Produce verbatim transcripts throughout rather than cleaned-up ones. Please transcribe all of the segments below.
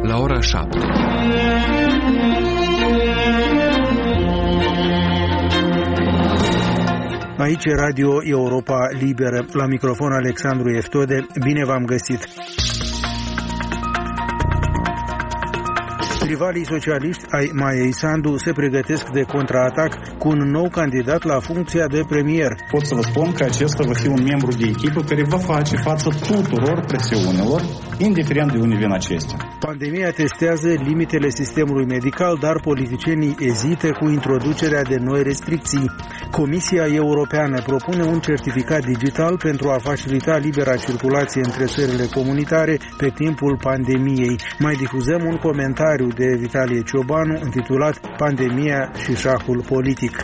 la ora șapte. Aici e Radio Europa Liberă. La microfon Alexandru Eftode. Bine v-am găsit! Rivalii socialiști ai Maiei Sandu se pregătesc de contraatac cu un nou candidat la funcția de premier. Pot să vă spun că acesta va fi un membru de echipă care va face față tuturor presiunilor, indiferent de unde vin acestea. Pandemia testează limitele sistemului medical, dar politicienii ezită cu introducerea de noi restricții. Comisia Europeană propune un certificat digital pentru a facilita libera circulație între țările comunitare pe timpul pandemiei. Mai difuzăm un comentariu de Vitalie Ciobanu intitulat Pandemia și șahul politic.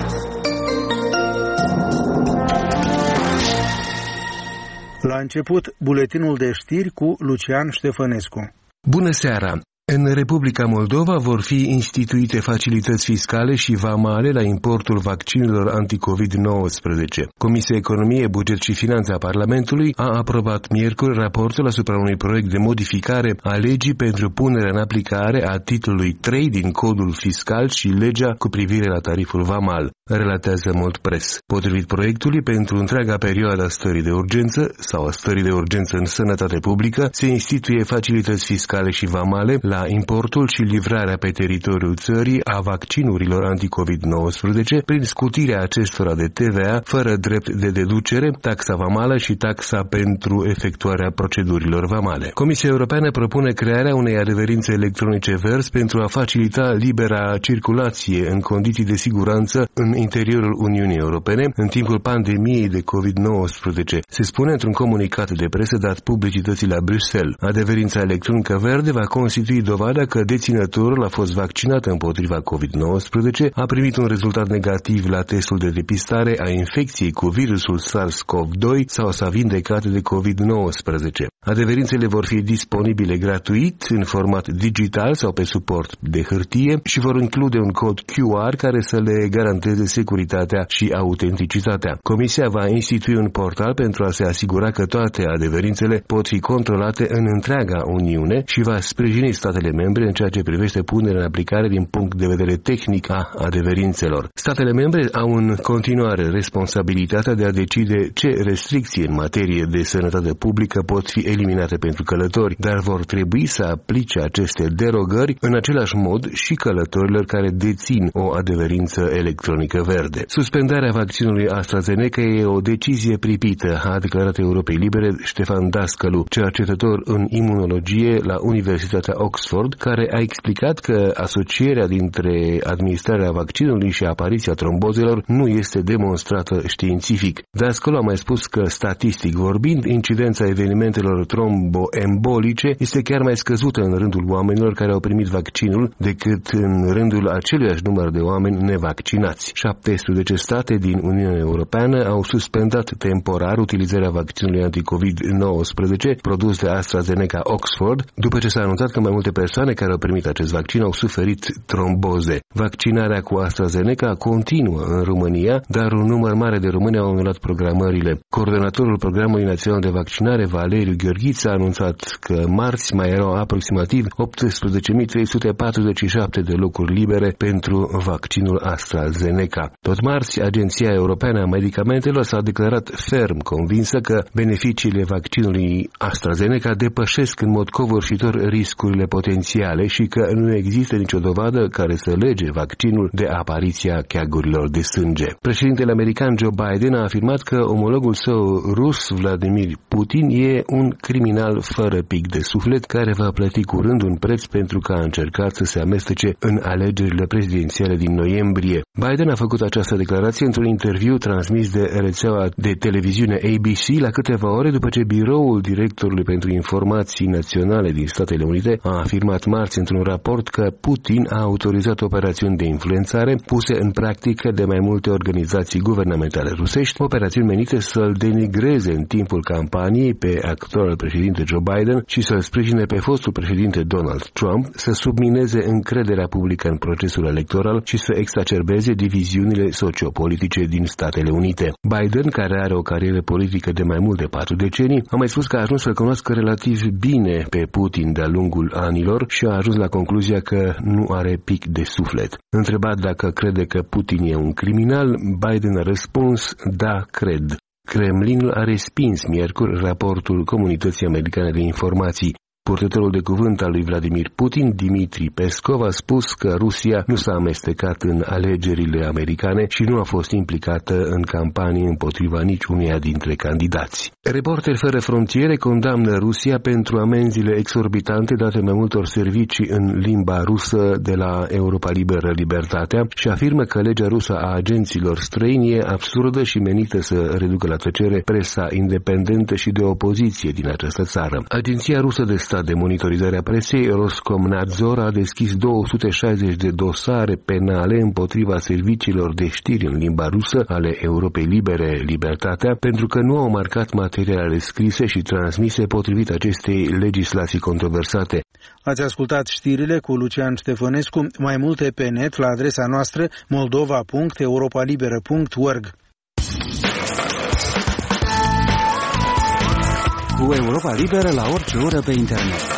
La început, buletinul de știri cu Lucian Ștefănescu. Bună seara! În Republica Moldova vor fi instituite facilități fiscale și vamale la importul vaccinurilor anticovid nouăsprezece. Comisia Economie, Buget și Finanțe a Parlamentului a aprobat miercuri raportul asupra unui proiect de modificare a legii pentru punerea în aplicare a titlului trei din Codul Fiscal și legea cu privire la tariful vamal, relatează Moldpress. Potrivit proiectului, pentru întreaga perioadă a stării de urgență sau a stării de urgență în sănătate publică, se instituie facilități fiscale și vamale la importul și livrarea pe teritoriul țării a vaccinurilor anticovid nouăsprezece prin scutirea acestora de T V A fără drept de deducere, taxa vamală și taxa pentru efectuarea procedurilor vamale. Comisia Europeană propune crearea unei adeverințe electronice verzi pentru a facilita libera circulație în condiții de siguranță în interiorul Uniunii Europene în timpul pandemiei de covid nouăsprezece. Se spune într-un comunicat de presă dat publicității la Bruxelles. Adeverința electronică verde va constitui dovada că deținătorul a fost vaccinat împotriva covid nouăsprezece, a primit un rezultat negativ la testul de depistare a infecției cu virusul SARS-CoV doi sau s-a vindecat de covid nouăsprezece. Adeverințele vor fi disponibile gratuit în format digital sau pe suport de hârtie și vor include un cod Q R care să le garanteze securitatea și autenticitatea. Comisia va institui un portal pentru a se asigura că toate adeverințele pot fi controlate în întreaga Uniune și va sprijini statele membre în ceea ce privește punerea în aplicare din punct de vedere tehnic a adeverințelor. Statele membre au în continuare responsabilitatea de a decide ce restricții în materie de sănătate publică pot fi eliminate pentru călători, dar vor trebui să aplice aceste derogări în același mod și călătorilor care dețin o adeverință electronică verde. Suspendarea vaccinului AstraZeneca e o decizie pripită, a declarat Europei Libere Ștefan Dascălu, cercetător în imunologie la Universitatea Oxford, care a explicat că asocierea dintre administrarea vaccinului și apariția trombozelor nu este demonstrată științific. Dascălu a mai spus că, statistic vorbind, incidența evenimentelor tromboembolice este chiar mai scăzută în rândul oamenilor care au primit vaccinul decât în rândul aceluiași număr de oameni nevaccinați. șaptesprezece state din Uniunea Europeană au suspendat temporar utilizarea vaccinului anticovid nouăsprezece produs de AstraZeneca Oxford, după ce s-a anunțat că mai multe persoane care au primit acest vaccin au suferit tromboze. Vaccinarea cu AstraZeneca continuă în România, dar un număr mare de români au anulat programările. Coordonatorul Programului Național de Vaccinare, Valeriu Gheorghiță, a anunțat că marți mai erau aproximativ optsprezece mii trei sute patruzeci și șapte de locuri libere pentru vaccinul AstraZeneca. Tot marți, Agenția Europeană a Medicamentelor s-a declarat ferm convinsă că beneficiile vaccinului AstraZeneca depășesc în mod covârșitor riscurile potențiale și că nu există nicio dovadă care să lege vaccinul de apariția cheagurilor de sânge. Președintele american Joe Biden a afirmat că omologul său rus, Vladimir Putin, e un criminal fără pic de suflet care va plăti curând un preț pentru că a încercat să se amestece în alegerile prezidențiale din noiembrie. Biden a făcut această declarație într-un interviu transmis de rețeaua de televiziune A B C la câteva ore după ce biroul directorului pentru informații naționale din Statele Unite a afirmat marți într-un raport că Putin a autorizat operațiuni de influențare puse în practică de mai multe organizații guvernamentale rusești, operațiuni menite să-l denigreze în timpul campaniei pe actualul președinte Joe Biden și să-l sprijine pe fostul președinte Donald Trump, să submineze încrederea publică în procesul electoral și să exacerbeze diviziunile sociopolitice din Statele Unite. Biden, care are o carieră politică de mai mult de patru decenii, a mai spus că a ajuns să-l cunoască relativ bine pe Putin de-a lungul anilor putinilor și a ajuns la concluzia că nu are pic de suflet. Întrebat dacă crede că Putin e un criminal, Biden a răspuns: da, cred. Kremlinul a respins miercuri raportul Comunității Americane de Informații. Purtătorul de cuvânt al lui Vladimir Putin, Dmitri Peskov, a spus că Rusia nu s-a amestecat în alegerile americane și nu a fost implicată în campanii împotriva niciunuia dintre candidați. Reporteri fără frontiere condamnă Rusia pentru amenziile exorbitante date mai multor servicii în limba rusă de la Europa Liberă Libertatea și afirmă că legea rusă a agenților străini e absurdă și menită să reducă la tăcere presa independentă și de opoziție din această țară. Agenția rusă de stat de monitorizare a presei, Roskomnadzor, a deschis două sute șaizeci de dosare penale împotriva serviciilor de știri în limba rusă ale Europei Libere Libertatea pentru că nu au marcat materialele scrise și transmise potrivit acestei legislații controversate. Ați ascultat știrile cu Lucian Ștefănescu. Mai multe pe net la adresa noastră moldova punct europa liberă punct org. Cu Europa Liberă la orice oră pe internet.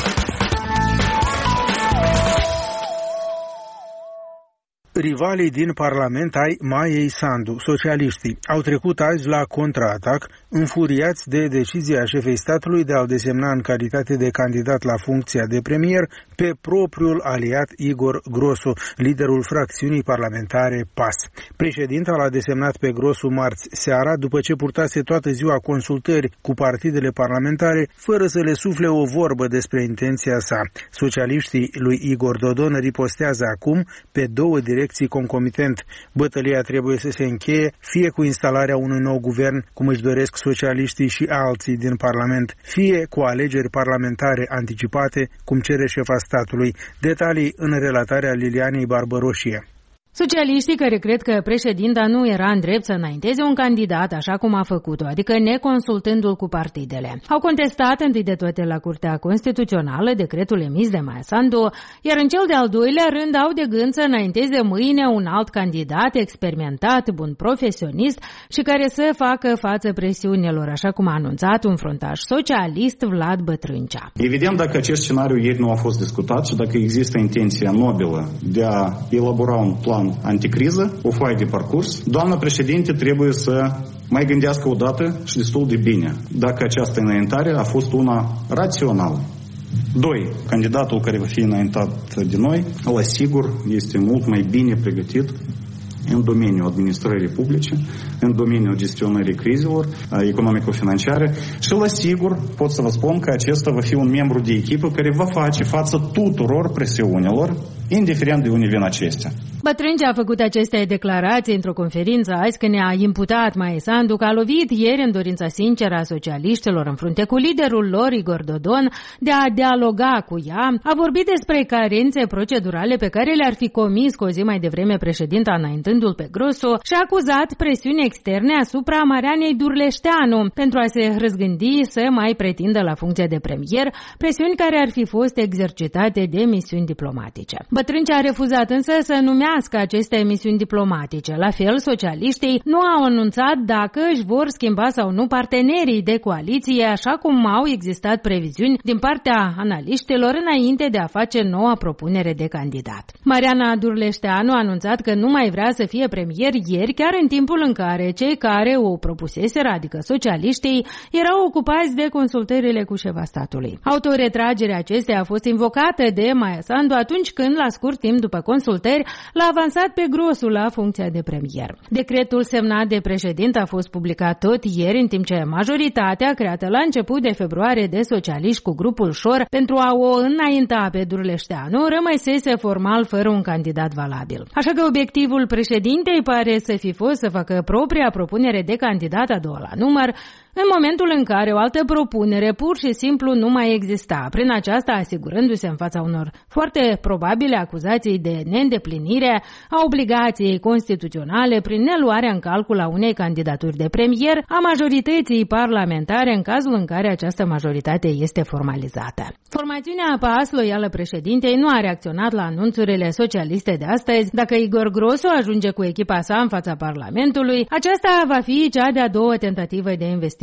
Rivalii din Parlament ai Maiei Sandu, socialiștii, au trecut azi la contraatac, înfuriați de decizia șefei statului de a-l desemna în calitate de candidat la funcția de premier pe propriul aliat Igor Grosu, liderul fracțiunii parlamentare P A S. Președinta l-a desemnat pe Grosu marți seara, după ce purtase toată ziua consultări cu partidele parlamentare, fără să le sufle o vorbă despre intenția sa. Socialiștii lui Igor Dodon ripostează acum pe două direcții concomitent. Bătălia trebuie să se încheie fie cu instalarea unui nou guvern, cum își doresc socialiștii și alții din Parlament, fie cu alegeri parlamentare anticipate, cum cere șefa statului. Detalii în relatarea Lilianei Barbăroșie. Socialiștii care cred că președinta nu era în drept să înainteze un candidat așa cum a făcut-o, adică neconsultându-l cu partidele, au contestat întâi de toate la Curtea Constituțională decretul emis de Maia Sandu, iar în cel de-al doilea rând au de gând să înainteze mâine un alt candidat experimentat, bun profesionist și care să facă față presiunilor, așa cum a anunțat un fruntaș socialist, Vlad Bătrâncea. Evident, dacă acest scenariu ieri nu a fost discutat și dacă există intenția nobilă de a elabora un plan anticriză, o foaie de parcurs, doamna președinte trebuie să mai gândească o dată și destul de bine dacă această înaintare a fost una rațională. Doi, candidatul care va fi înaintat de noi, la sigur, este mult mai bine pregătit în domeniul administrării publice, în domeniul gestionării crizelor economico-financiare și la sigur pot să vă spun că acesta va fi un membru de echipă care va face față tuturor presiunilor, indiferent de unde vin acestea. Bătrâncea a făcut aceste declarații într-o conferință azi când ne-a imputat Maia Sandu că a lovit ieri în dorința sinceră a socialiștilor în frunte cu liderul lor, Igor Dodon, de a dialoga cu ea, a vorbit despre carențe procedurale pe care le-ar fi comis cu o zi mai devreme președinta înaintându-l pe Grosu și a acuzat presiuni externe asupra Marianei Durleșteanu pentru a se răzgândi să mai pretindă la funcția de premier, presiuni care ar fi fost exercitate de misiuni diplomatice. Bătrâncea a refuzat însă să numească aceste misiuni diplomatice. La fel, socialiștii nu au anunțat dacă își vor schimba sau nu partenerii de coaliție, așa cum au existat previziuni din partea analiștilor înainte de a face noua propunere de candidat. Mariana Durleșteanu a anunțat că nu mai vrea să fie premier ieri, chiar în timpul în care cei care o propuseseră, adică socialiștii, erau ocupați de consultările cu șefa statului. Autoretragerea acesteia a fost invocată de Maia Sandu atunci când, la scurt timp după consultări, l-a avansat pe Grosu la funcția de premier. Decretul semnat de președinte a fost publicat tot ieri, în timp ce majoritatea, creată la început de februarie de socialiști cu grupul Șor pentru a o înainta pe Durleșteanu, rămăsese formal fără un candidat valabil. Așa că obiectivul președintei pare să fi fost să facă propria propunere de candidat a doua la număr, în momentul în care o altă propunere pur și simplu nu mai exista, prin aceasta asigurându-se în fața unor foarte probabile acuzații de neîndeplinire a obligației constituționale prin neluarea în calcul a unei candidaturi de premier a majorității parlamentare în cazul în care această majoritate este formalizată. Formațiunea P A S, loială președintei, nu a reacționat la anunțurile socialiste de astăzi. Dacă Igor Grosu ajunge cu echipa sa în fața Parlamentului, aceasta va fi cea de-a doua tentativă de investire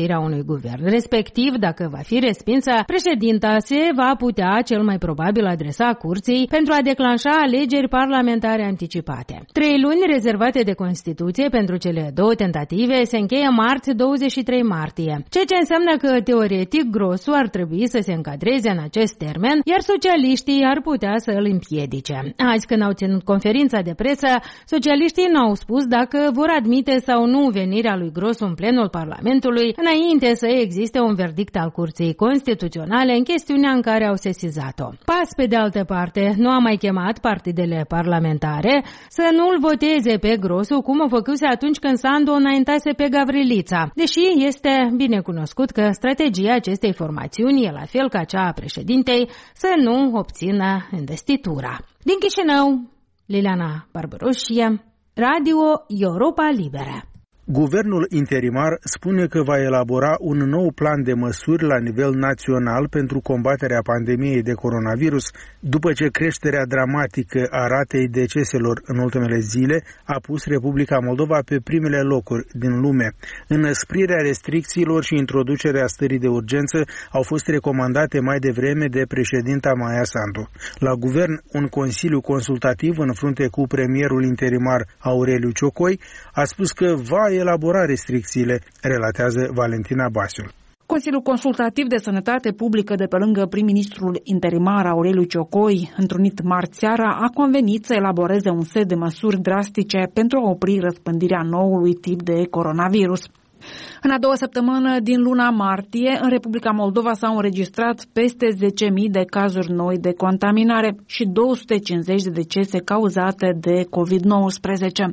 constituirea unui guvern. Respectiv, dacă va fi respinsă, președinta se va putea cel mai probabil adresa curții pentru a declanșa alegeri parlamentare anticipate. Trei luni rezervate de Constituție pentru cele două tentative se încheie marți douăzeci și trei martie, ceea ce înseamnă că teoretic grosul ar trebui să se încadreze în acest termen, iar socialiștii ar putea să îl împiedice. Azi, când au ținut conferința de presă, socialiștii n-au spus dacă vor admite sau nu venirea lui Grosu în plenul Parlamentului înainte să existe un verdict al Curții Constituționale în chestiunea în care au sesizat-o. P A S, pe de altă parte, nu a mai chemat partidele parlamentare să nu-l voteze pe Grosu, cum o făcuse atunci când Sandu înaintase pe Gavrilița, deși este bine cunoscut că strategia acestei formațiuni e la fel ca cea a președintei, să nu obțină investitura. Din Chișinău, Liliana Barbaroșie, Radio Europa Liberă. Guvernul interimar spune că va elabora un nou plan de măsuri la nivel național pentru combaterea pandemiei de coronavirus, după ce creșterea dramatică a ratei deceselor în ultimele zile a pus Republica Moldova pe primele locuri din lume. Înăsprirea restricțiilor și introducerea stării de urgență au fost recomandate mai devreme de președinta Maia Sandu. La guvern, un consiliu consultativ în frunte cu premierul interimar Aureliu Ciocoi a spus că va elabora restricțiile, relatează Valentina Basiul. Consiliul Consultativ de Sănătate Publică de pe lângă prim-ministrul interimar Aureliu Ciocoi, întrunit marți seara, a convenit să elaboreze un set de măsuri drastice pentru a opri răspândirea noului tip de coronavirus. În a doua săptămână din luna martie, în Republica Moldova s-au înregistrat peste zece mii de cazuri noi de contaminare și două sute cincizeci de decese cauzate de covid nouăsprezece.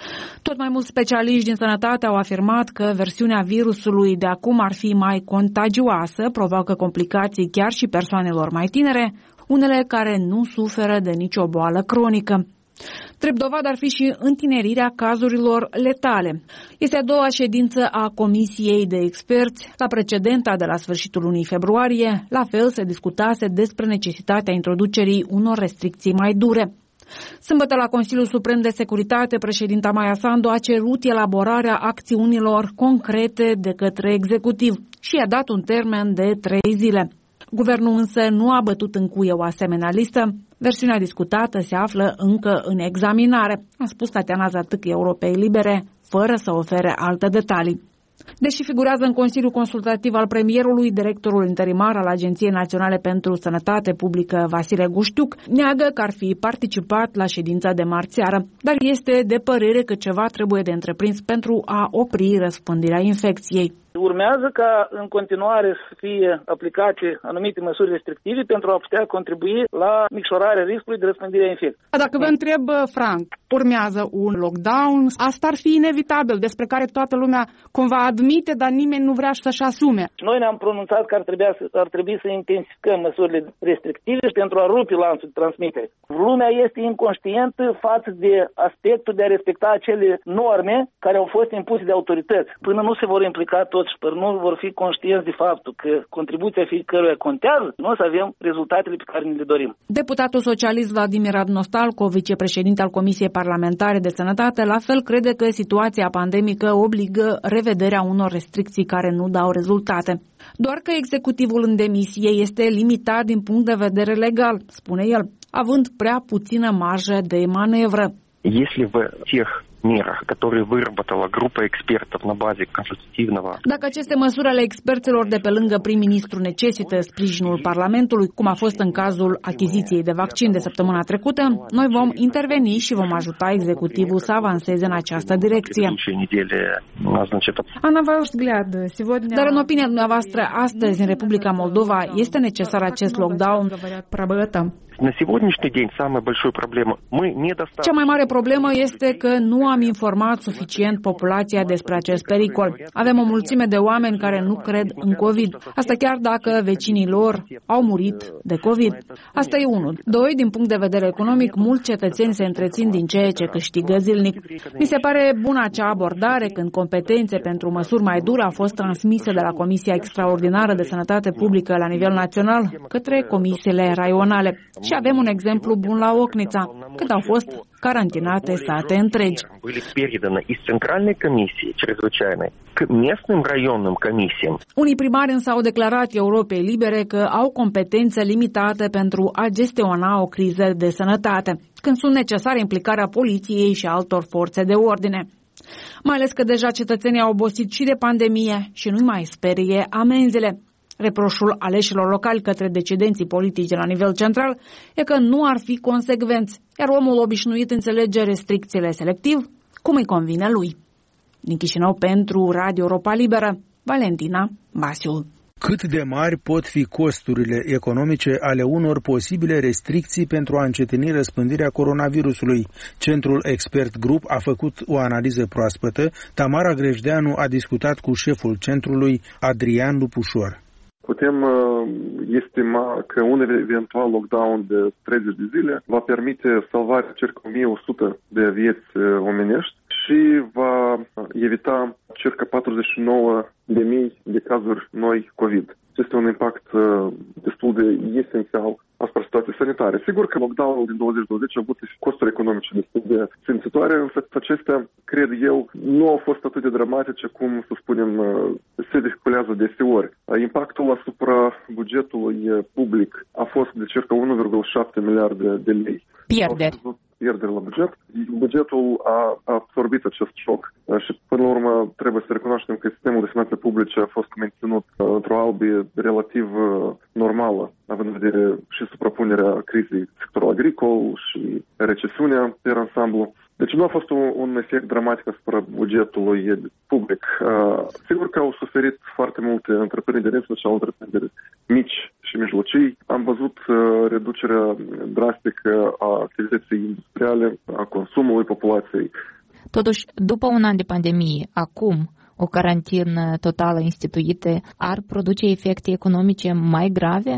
Tot mai mulți specialiști din sănătate au afirmat că versiunea virusului de acum ar fi mai contagioasă, provoacă complicații chiar și persoanelor mai tinere, unele care nu suferă de nicio boală cronică. Drept dovadă ar fi și întinerirea cazurilor letale. Este a doua ședință a Comisiei de Experți. La precedenta de la sfârșitul lunii februarie, la fel se discutase despre necesitatea introducerii unor restricții mai dure. Sâmbătă la Consiliul Suprem de Securitate, președinta Maia Sandu a cerut elaborarea acțiunilor concrete de către executiv și i-a dat un termen de trei zile. Guvernul însă nu a bătut în cuie o asemenea listă. Versiunea discutată se află încă în examinare, a spus Tatiana Zatâc Europei Libere, fără să ofere alte detalii. Deși figurează în Consiliul Consultativ al premierului, directorul interimar al Agenției Naționale pentru Sănătate Publică, Vasile Guștiuc, neagă că ar fi participat la ședința de marți seară, dar este de părere că ceva trebuie de întreprins pentru a opri răspândirea infecției. Urmează ca în continuare să fie aplicate anumite măsuri restrictive pentru a putea contribui la micșorarea riscului de răspândire a infecției. Dacă vă întreb, Frank, urmează un lockdown, asta ar fi inevitabil, despre care toată lumea cumva admite, dar nimeni nu vrea să-și asume. Noi ne-am pronunțat că ar trebui, să, ar trebui să intensificăm măsurile restrictive pentru a rupe lanțul de transmitere. Lumea este inconștientă față de aspectul de a respecta acele norme care au fost impuse de autorități. Până nu se vor implica toți și până nu vor fi conștienți de faptul că contribuția fiecăruia contează, nu o să avem rezultatele pe care ne le dorim. Deputatul socialist Vladimir Adnostalco, vicepreședinte al Comisiei Parlamentare de Sănătate, la fel crede că situația pandemică obligă revederea unor restricții care nu dau rezultate. Doar că executivul în demisie este limitat din punct de vedere legal, spune el, având prea puțină marjă de manevră. Если в тех мерах, которые выработала группа экспертов на базе консультативного. Dacă aceste măsuri ale experților de pe lângă prim-ministru necesită sprijinul Parlamentului, cum a fost în cazul achiziției de vaccin de săptămâna trecută, noi vom interveni și vom ajuta executivul să avanseze în această direcție. Dar în opinia dumneavoastră, astăzi, în Republica Moldova, este necesar acest lockdown? На сегодняшний день самая большая проблема мы недостаточно. Cea mai mare problemă este că nu am informat suficient populația despre acest pericol. Avem o mulțime de oameni care nu cred în COVID. Asta chiar dacă vecinii lor au murit de COVID. Asta e unul. Doi, din punct de vedere economic, mulți cetățeni se întrețin din ceea ce câștigă zilnic. Mi se pare bună acea abordare când competențe pentru măsuri mai dure au fost transmise de la Comisia Extraordinară de Sănătate Publică la nivel național către comisiile raionale. Și avem un exemplu bun la Ocnița, când au fost carantinate sate întregi. Unii primari însă au declarat Europei Libere că au competențe limitate pentru a gestiona o criză de sănătate, când sunt necesare implicarea poliției și altor forțe de ordine. Mai ales că deja cetățenii au obosit și de pandemie și nu-i mai sperie amenzile. Reproșul aleșilor locali către decidenții politici de la nivel central e că nu ar fi consecvenți, iar omul obișnuit înțelege restricțiile selectiv cum îi convine lui. Din Chișinău pentru Radio Europa Liberă, Valentina Basiul. Cât de mari pot fi costurile economice ale unor posibile restricții pentru a încetini răspândirea coronavirusului? Centrul Expert Group a făcut o analiză proaspătă. Tamara Grejdeanu a discutat cu șeful centrului, Adrian Lupușor. Putem uh, estima că un eventual lockdown de treizeci de zile va permite salvarea circa o mie o sută de vieți uh, omenești și va evita circa patruzeci și nouă de mii de cazuri noi COVID. Este un impact uh, destul de esențial asupra situației sanitare. Sigur că lockdown-ul din douăzeci douăzeci a avut costuri economice destul de simțitoare, însă acestea, cred eu, nu au fost atât de dramatice cum, să spunem, se vehiculează deseori. Impactul asupra bugetului public a fost de circa unu virgulă șapte miliarde de lei. Pierderi. Pierderi la buget. Bugetul a absorbit acest șoc și, până la urmă, trebuie să recunoaștem că sistemul de finanțe publice a fost menținut într-o albie relativ normală, având în vedere și suprapunerea crizei sectorul agricol și recesiunea pe ansamblu. Deci nu a fost un, un efect dramatic asupra bugetului public. Uh, sigur că au suferit foarte multe întreprinderi, în special întreprinderi mici și mijlocii. Am văzut uh, reducerea drastică a activității industriale, a consumului populației. Totuși, după un an de pandemie, acum o carantină totală instituită ar produce efecte economice mai grave?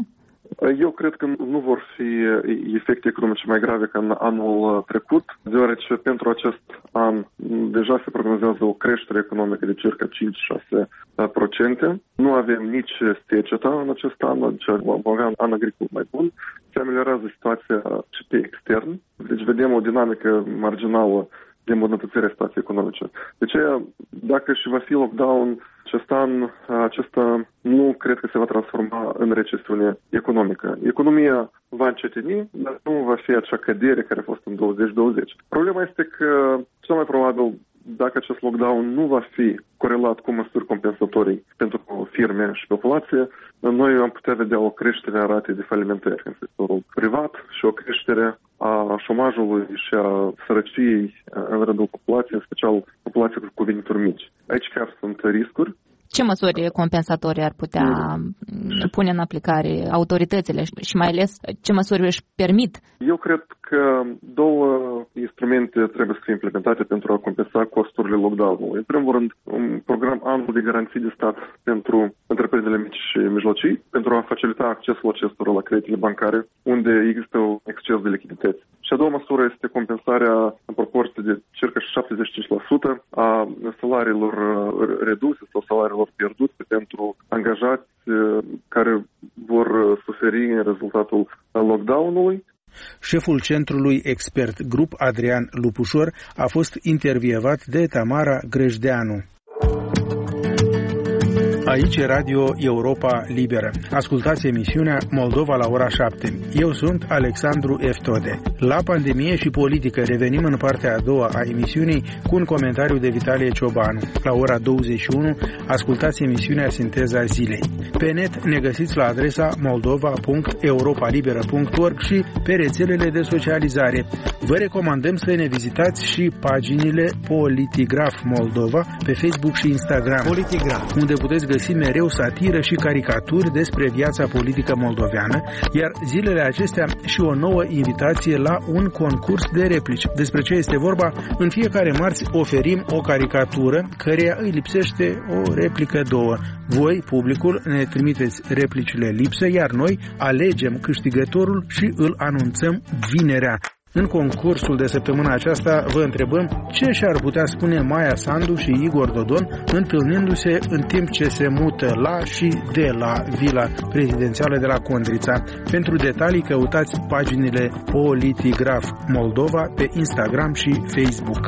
Eu cred că nu vor fi efecte economice mai grave ca în anul trecut, deoarece pentru acest an deja se prognozează o creștere economică de circa cinci șase la sută. Nu avem nici secetă în acest an, deci vom avea un an agricol mai bun. Se ameliorează situația și pe extern, deci vedem o dinamică marginală de îmbunătățire a situației economice. De aceea, dacă și va fi lockdown acest an, acesta nu cred că se va transforma în recesiune economică. Economia va încetini, dar nu va fi acea cădere care a fost în douăzeci douăzeci. Problema este că, cel mai probabil, dacă acest lockdown nu va fi corelat cu măsuri compensatorii pentru firme și populație, noi am putea vedea o creștere a ratei de falimentări în sectorul privat și o creștere a șomajului și a sărăciei în rândul populației, în special populației cu venituri mici. Aici chiar sunt riscuri. Ce măsuri compensatorii ar putea pune în aplicare autoritățile și mai ales ce măsuri își permit? Eu cred că două instrumente trebuie să fie implementate pentru a compensa costurile lockdown-ului. În primul rând, un program anual de garanții de stat pentru întreprinderile mici și mijlocii, pentru a facilita accesul acestora la creditele bancare, unde există un exces de lichidități. Și a doua măsură este compensarea în proporție de circa șaptezeci și cinci la sută a salariilor reduse sau salariilor pierdute pentru angajați care vor suferi în rezultatul lockdown-ului. Șeful centrului Expert Group, Adrian Lupușor, a fost intervievat de Tamara Grejdeanu. Aici e Radio Europa Liberă. Ascultați emisiunea Moldova la ora șapte. Eu sunt Alexandru Eftode. La pandemie și politică revenim în partea a doua a emisiunii cu un comentariu de Vitalie Ciobanu. La ora douăzeci și unu ascultați emisiunea Sinteza Zilei. Pe net ne găsiți la adresa moldova punct europalibera punct org și pe rețelele de socializare. Vă recomandăm să ne vizitați și paginile Politigraf Moldova pe Facebook și Instagram, Politigraf, unde puteți găsi mereu satiră și caricaturi despre viața politică moldoveană, iar zilele acestea și o nouă invitație la un concurs de replici. Despre ce este vorba? În fiecare marți oferim o caricatură căreia îi lipsește o replică două. Voi, publicul, ne trimiteți replicile lipsă, iar noi alegem câștigătorul și îl anunțăm vinerea. În concursul de săptămâna aceasta vă întrebăm ce și-ar putea spune Maia Sandu și Igor Dodon întâlnindu-se în timp ce se mută la și de la vila prezidențială de la Condrița. Pentru detalii căutați paginile Politigraf Moldova pe Instagram și Facebook.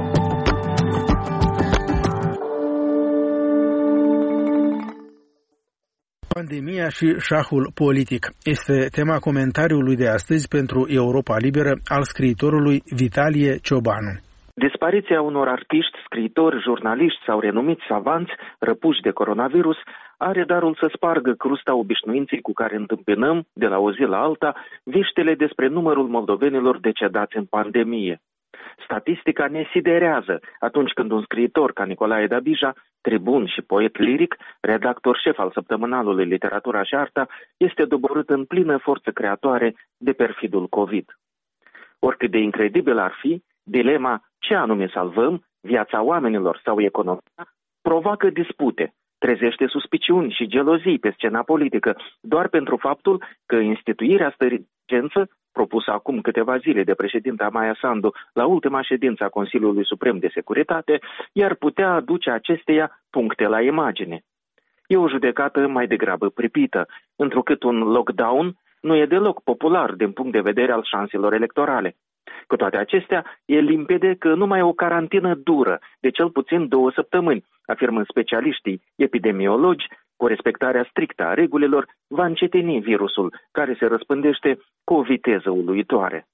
Pandemia și șahul politic este tema comentariului de astăzi pentru Europa Liberă al scriitorului Vitalie Ciobanu. Dispariția unor artiști, scriitori, jurnaliști sau renumiți savanți răpuși de coronavirus are darul să spargă crusta obișnuinței cu care întâmpinăm, de la o zi la alta, veștile despre numărul moldovenilor decedați în pandemie. Statistica ne siderează atunci când un scriitor ca Nicolae Dabija, tribun și poet liric, redactor șef al săptămânalului Literatura și Arta, este doborât în plină forță creatoare de perfidul COVID. Oricât de incredibil ar fi, dilema ce anume salvăm, viața oamenilor sau economia, provoacă dispute, trezește suspiciuni și gelozii pe scena politică, doar pentru faptul că instituirea stării de urgență, propusă acum câteva zile de președinta Maia Sandu la ultima ședință a Consiliului Suprem de Securitate, i-ar putea aduce acesteia puncte la imagine. E o judecată mai degrabă pripită, întrucât un lockdown nu e deloc popular din punct de vedere al șanselor electorale. Cu toate acestea, e limpede că numai o carantină dură de cel puțin două săptămâni, afirmă specialiștii epidemiologi, cu respectarea strictă a regulilor, va încetini virusul, care se răspândește cu o viteză uluitoare.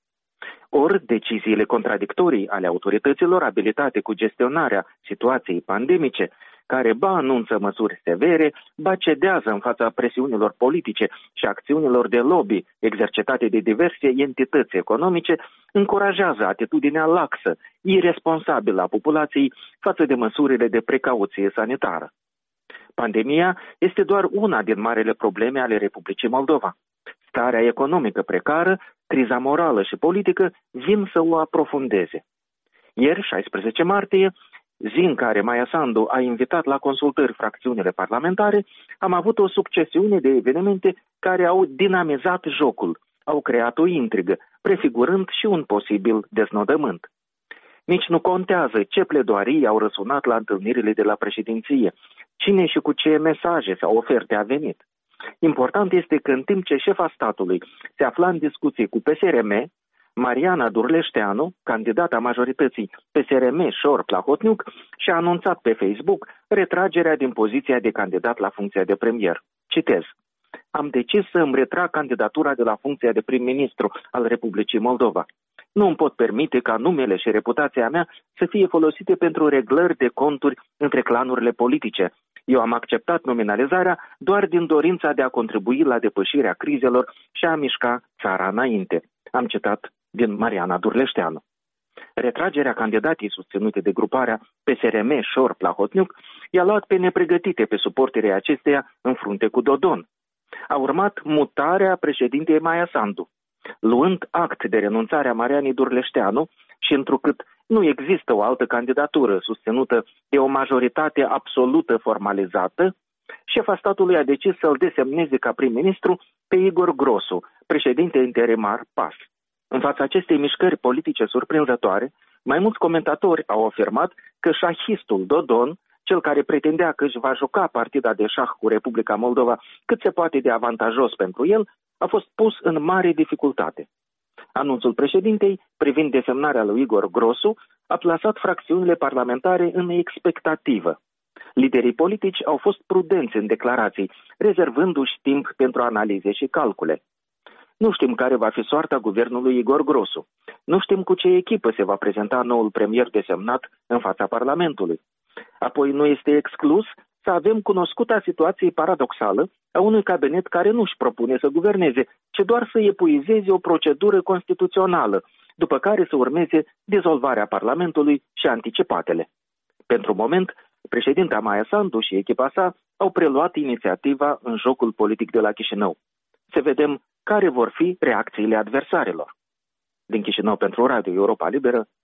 Ori deciziile contradictorii ale autorităților abilitate cu gestionarea situației pandemice, care ba anunță măsuri severe, ba cedează în fața presiunilor politice și acțiunilor de lobby exercitate de diverse entități economice, încurajează atitudinea laxă, iresponsabilă a populației față de măsurile de precauție sanitară. Pandemia este doar una din marele probleme ale Republicii Moldova. Starea economică precară, criza morală și politică vin să o aprofundeze. Ieri, șaisprezece martie, zi în care Maia Sandu a invitat la consultări fracțiunile parlamentare, am avut o succesiune de evenimente care au dinamizat jocul, au creat o intrigă, prefigurând și un posibil deznodământ. Nici nu contează ce pledoarii au răsunat la întâlnirile de la președinție, cine și cu ce mesaje sau oferte a venit. Important este că în timp ce șefa statului se afla în discuție cu P S R M, Mariana Durleșteanu, candidata majorității P S R M Șor-Plahotniuc, și-a anunțat pe Facebook retragerea din poziția de candidat la funcția de premier. Citez: am decis să îmi retrag candidatura de la funcția de prim-ministru al Republicii Moldova. Nu îmi pot permite ca numele și reputația mea să fie folosite pentru reglări de conturi între clanurile politice. Eu am acceptat nominalizarea doar din dorința de a contribui la depășirea crizelor și a mișca țara înainte. Am citat din Mariana Durleșteanu. Retragerea candidatii susținute de gruparea P S R M Șor-Plahotniuc i-a luat pe nepregătite pe suporterii acesteia în frunte cu Dodon. A urmat mutarea președintei Maia Sandu. Luând act de renunțarea Marianei Durleșteanu și întrucât nu există o altă candidatură susținută de o majoritate absolută formalizată, șefa statului a decis să-l desemneze ca prim-ministru pe Igor Grosu, președinte interimar P A S. În fața acestei mișcări politice surprinzătoare, mai mulți comentatori au afirmat că șahistul Dodon, cel care pretindea că își va juca partida de șah cu Republica Moldova cât se poate de avantajos pentru el, a fost pus în mare dificultate. Anunțul președintei privind desemnarea lui Igor Grosu a plasat fracțiunile parlamentare în expectativă. Liderii politici au fost prudenți în declarații, rezervându-și timp pentru analize și calcule. Nu știm care va fi soarta guvernului Igor Grosu. Nu știm cu ce echipă se va prezenta noul premier desemnat în fața Parlamentului. Apoi nu este exclus să avem cunoscuta situație paradoxală a unui cabinet care nu își propune să guverneze, ci doar să epuizeze o procedură constituțională, după care să urmeze dizolvarea Parlamentului și anticipatele. Pentru moment, președinta Maia Sandu și echipa sa au preluat inițiativa în jocul politic de la Chișinău. Să vedem care vor fi reacțiile adversarilor. Din Chișinău pentru Radio Europa Liberă,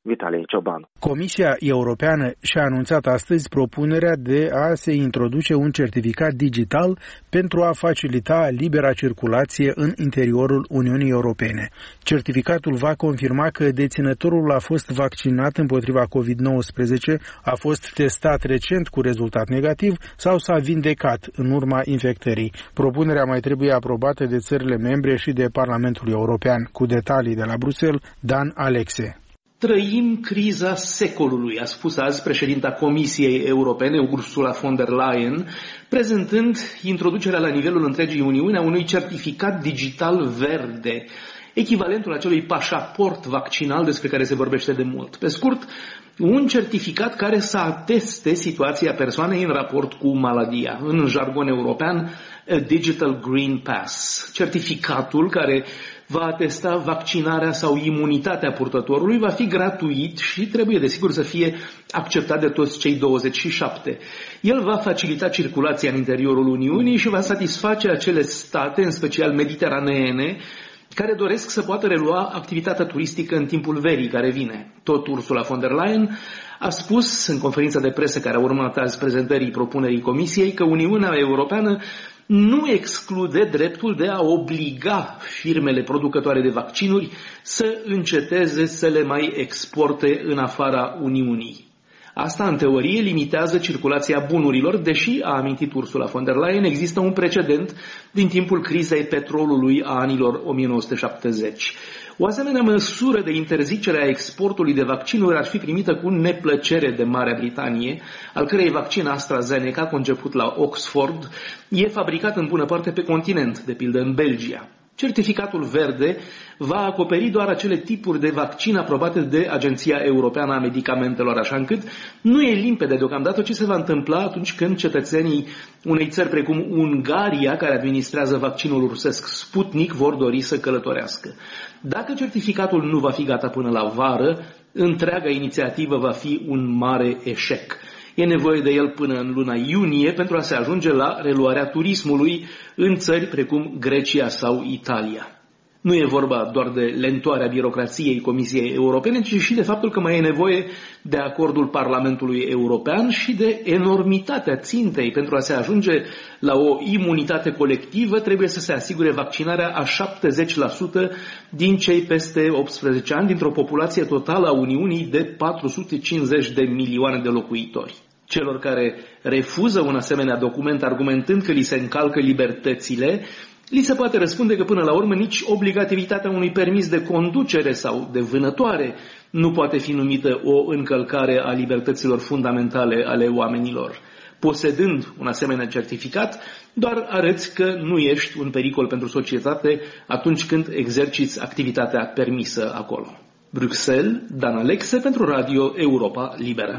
Vitalie Ciobanu. Comisia Europeană și-a anunțat astăzi propunerea de a se introduce un certificat digital pentru a facilita libera circulație în interiorul Uniunii Europene. Certificatul va confirma că deținătorul a fost vaccinat împotriva covid nouăsprezece, a fost testat recent cu rezultat negativ sau s-a vindecat în urma infectării. Propunerea mai trebuie aprobată de țările membre și de Parlamentul European. Cu detalii de la Bruxelles, Dan Alexe. Trăim criza secolului, a spus azi președinta Comisiei Europene, Ursula von der Leyen, prezentând introducerea la nivelul întregii Uniuni a unui certificat digital verde, echivalentul acelui pașaport vaccinal despre care se vorbește de mult. Pe scurt, un certificat care să ateste situația persoanei în raport cu maladia. În jargon european, a Digital Green Pass. Certificatul care va atesta vaccinarea sau imunitatea purtătorului va fi gratuit și trebuie desigur să fie acceptat de toți cei douăzeci și șapte. El va facilita circulația în interiorul Uniunii și va satisface acele state, în special mediteraneene, care doresc să poată relua activitatea turistică în timpul verii care vine. Tot Ursula von der Leyen a spus în conferința de presă care a urmat azi prezentării propunerii Comisiei că Uniunea Europeană nu exclude dreptul de a obliga firmele producătoare de vaccinuri să înceteze să le mai exporte în afara Uniunii. Asta, în teorie, limitează circulația bunurilor, deși, a amintit Ursula von der Leyen, există un precedent din timpul crizei petrolului a anilor o mie nouă sute șaptezeci. O asemenea măsură de interzicere a exportului de vaccinuri ar fi primită cu neplăcere de Marea Britanie, al cărei vaccin AstraZeneca, conceput la Oxford, e fabricat în bună parte pe continent, de pildă în Belgia. Certificatul verde va acoperi doar acele tipuri de vaccin aprobate de Agenția Europeană a Medicamentelor, așa încât nu e limpede deocamdată ce se va întâmpla atunci când cetățenii unei țări precum Ungaria, care administrează vaccinul rusesc Sputnik, vor dori să călătorească. Dacă certificatul nu va fi gata până la vară, întreaga inițiativă va fi un mare eșec. E nevoie de el până în luna iunie pentru a se ajunge la reluarea turismului în țări precum Grecia sau Italia. Nu e vorba doar de lentoarea birocrației Comisiei Europene, ci și de faptul că mai e nevoie de acordul Parlamentului European și de enormitatea țintei. Pentru a se ajunge la o imunitate colectivă, trebuie să se asigure vaccinarea a șaptezeci la sută din cei peste optsprezece ani, dintr-o populație totală a Uniunii de patru sute cincizeci de milioane de locuitori. Celor care refuză un asemenea document argumentând că li se încalcă libertățile, li se poate răspunde că până la urmă nici obligativitatea unui permis de conducere sau de vânătoare nu poate fi numită o încălcare a libertăților fundamentale ale oamenilor. Posedând un asemenea certificat, doar arăți că nu ești un pericol pentru societate atunci când exerciți activitatea permisă acolo. Bruxelles, Dan Alexe pentru Radio Europa Liberă.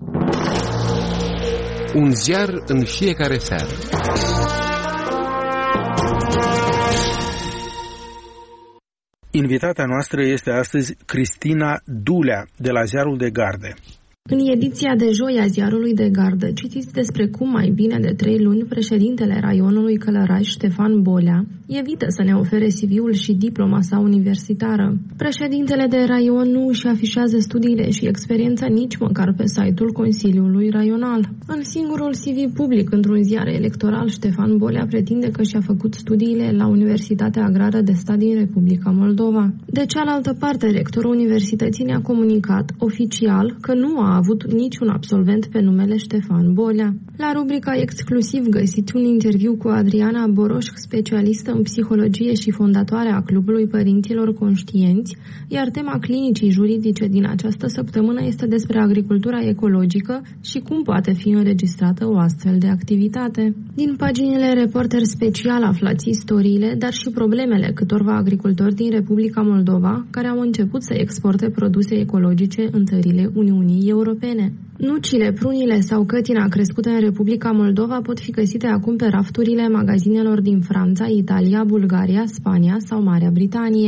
Un ziar în fiecare seară. Invitata noastră este astăzi Cristina Dulea, de la Ziarul de Gardă. În ediția de joi a Ziarului de Gardă citiți despre cum mai bine de trei luni președintele raionului Călăraș, Ștefan Bolea, evită să ne ofere C V-ul și diploma sa universitară. Președintele de raion nu își afișează studiile și experiența nici măcar pe site-ul Consiliului Raional. În singurul C V public într-un ziar electoral, Ștefan Bolea pretinde că și-a făcut studiile la Universitatea Agrară de Stat din Republica Moldova. De cealaltă parte, rectorul universității ne-a comunicat oficial că nu a a avut niciun absolvent pe numele Ștefan Bolea. La rubrica exclusiv găsiți un interviu cu Adriana Boroș, specialistă în psihologie și fondatoare a Clubului Părinților Conștienți, iar tema clinicii juridice din această săptămână este despre agricultura ecologică și cum poate fi înregistrată o astfel de activitate. Din paginile Reporter Special aflați istoriile, dar și problemele câtorva agricultori din Republica Moldova care au început să exporte produse ecologice în țările Uniunii Europene. Nucile, prunile sau cătina crescute în Republica Moldova pot fi găsite acum pe rafturile magazinelor din Franța, Italia, Bulgaria, Spania sau Marea Britanie.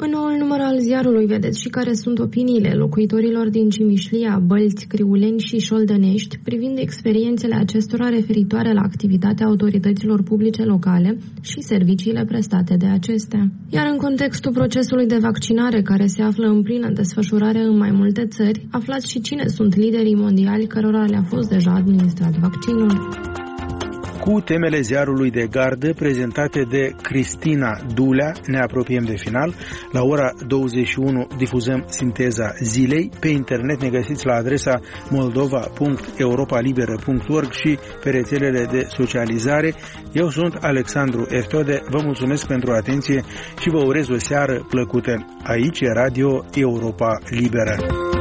În noul număr al ziarului vedeți și care sunt opiniile locuitorilor din Cimișlia, Bălți, Criuleni și Șoldănești privind experiențele acestora referitoare la activitatea autorităților publice locale și serviciile prestate de acestea. Iar în contextul procesului de vaccinare care se află în plină desfășurare în mai multe țări, aflați și cine sunt liderii mondiali cărora le-a fost deja administrat vaccinul. Cu temele ziarului de gardă prezentate de Cristina Dulea, ne apropiem de final. La ora douăzeci și unu difuzăm sinteza zilei. Pe internet ne găsiți la adresa moldova punct europa liberă punct org și pe rețelele de socializare. Eu sunt Alexandru Eftode, vă mulțumesc pentru atenție și vă urez o seară plăcută. Aici e Radio Europa Liberă.